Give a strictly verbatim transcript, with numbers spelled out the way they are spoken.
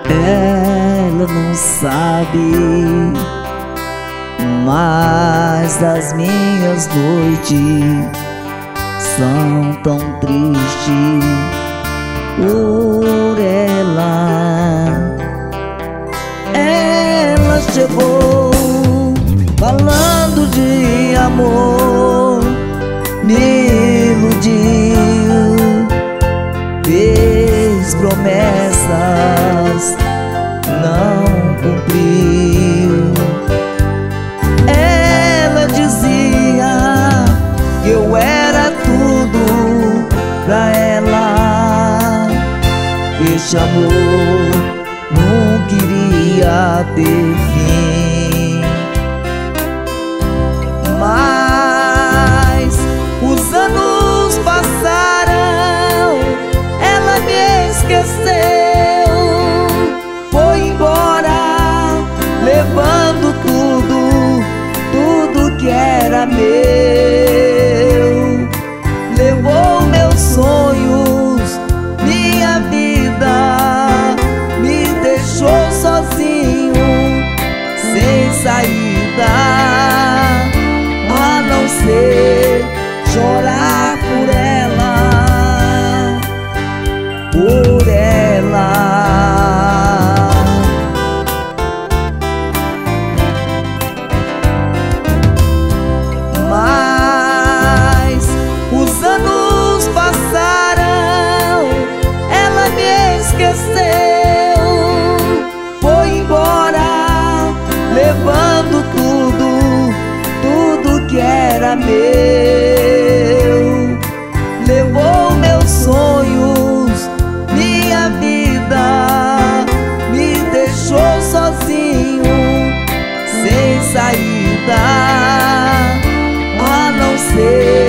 Ela não sabe, mas as minhas noites são tão tristes por ela. Ela chegou falando de amor, me iludiu, fez promessas, não cumpriu. Ela dizia que eu era tudo pra ela, que esse amor não queria ter fim. Mas os anos passaram, ela me esqueceu, foi embora, levando tudo, tudo que era meu. Levou meus sonhos, minha vida, me deixou sozinho, sem saída, a não ser chorar por ela, por ela. Mas os anos passaram, ela me esqueceu, foi embora, levando tudo, tudo que era meu. Levou meus sonhos, minha vida, me deixou sozinho, sem saída, a não ser